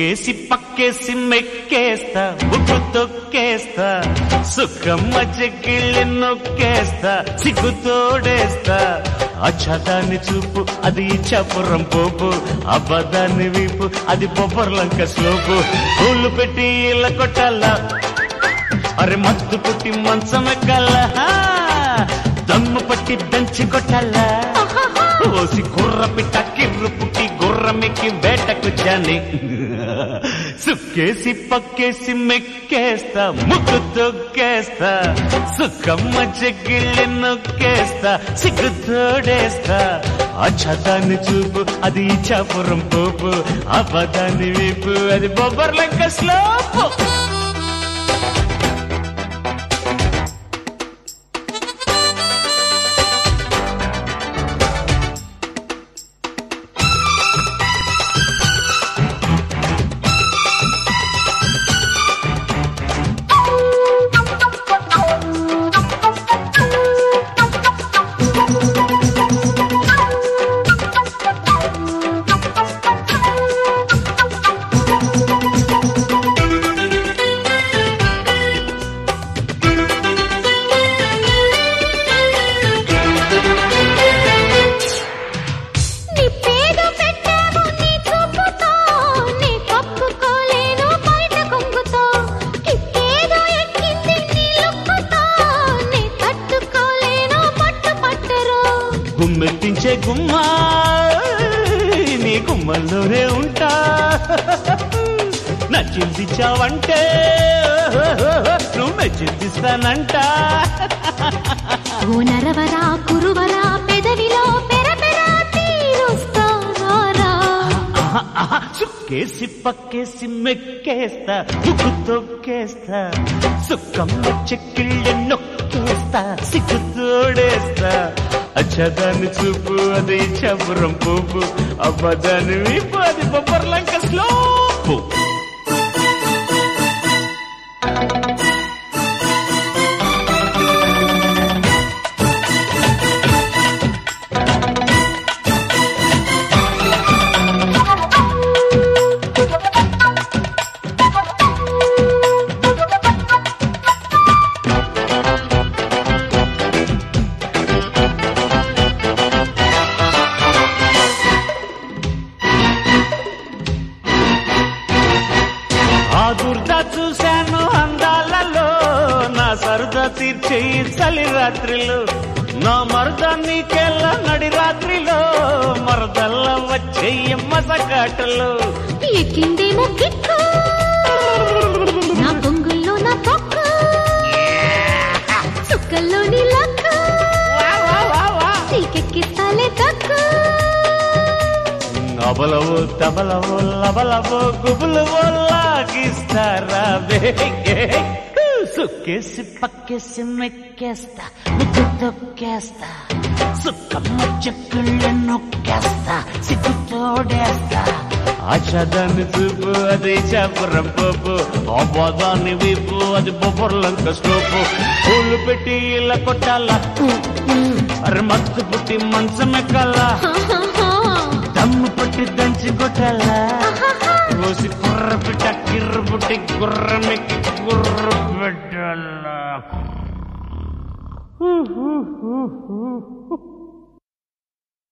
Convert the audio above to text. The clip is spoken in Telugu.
సుక్కేసి పక్కేసి మెక్కేస్తా బుక్కు తొక్కేస్తా సుఖమ్మ చెక్కిళ్ళి నొక్కేస్తా సిగ్గు తోడేస్తా అచ్చదాన్ని చూపు అది ఇచ్చాపురం పోపు అబద్ధాన్ని వీపు అది బొబ్బర్లంక స్లోపు పూలు పెట్టి ఇళ్ళ కొట్టాలా అరే మత్తు పుట్టి మంచమెక్కల్ల దమ్ము పట్టి దంచి కొట్టాలా ఓసి గుర్ర పిట్ట కిర్రు పుట్టి గుర్రమెక్కి వేటకు జాని సుక్కేసి పక్కేసి మెక్కేస్తా ముక్కు తొక్కేస్తా సుఖమ్మ చెక్కిళ్ళి నొక్కేస్తా సిగ్గు తోడేస్తా అచ్చదాన్ని చూపు అది ఇచ్చాపురం పోపు అబద్ధాన్ని వీపు అది బొబ్బర్లంక స్లోపు గుమ్మెత్తించే గుమ్మ నీ గుమ్మల్లోనే ఉంటా నచ్చిందిచ్చావంటే నువ్వు మెచ్చిందిస్తానంట నరవరా కురువరా పెదవిలో పెరపెరా తీరుస్తారా సుక్కేసి పక్కేసి మెక్కేస్తా ముక్కు తొక్కేస్తా సుక్కమ్మ చెక్కిళ్ళి నొక్కేస్తా సిగ్గు తోడేస్తా అచ్చదాన్ని చూపు అది చపురం పోపు అబ్బదాన్ని వీపు అది బొబ్బర్లంక స్లోపు దుర్ద చూశాను అందాలలో నా సరదా తీర్చే చలి రాత్రిలో నా మరద నీకెళ్ళ నడి రాత్రిలో మరదల్ల వచ్చే మసకాటలో ఎక్కిందేమో కిక్కు నా పొంగుల్లో నా పొక్కు చుక్కల్లో నీ లక్కు నీకెక్కిస్తాలే తక్కు అబలవో తబలవో లబలవో గుబులవో లాగిస్తారా బేగే సుక్కేసి పక్కేసి మెక్కేస్తా ముక్కు తొక్కేస్తా సుక్కమ్మ చెక్కుళ్ళ నొక్కేస్తా సిగ్గు తోడేస్తా ఆశదాన్ని చూపు అది చాపురం పోపు అబ్బదాన్ని వీపు అది బొబ్బర్లంక స్టోపు పూలు పెట్టి ఇలా కొట్టాలా అరే మత్తు పుట్టి మంచమెక్కల్లా దమ్ము పట్టి దంచి కొట్టాలా రోజు కుర్ర పిట్ట కిర్రు పుట్టి గుర్రమెక్కి గుర్ర పెట్టాలా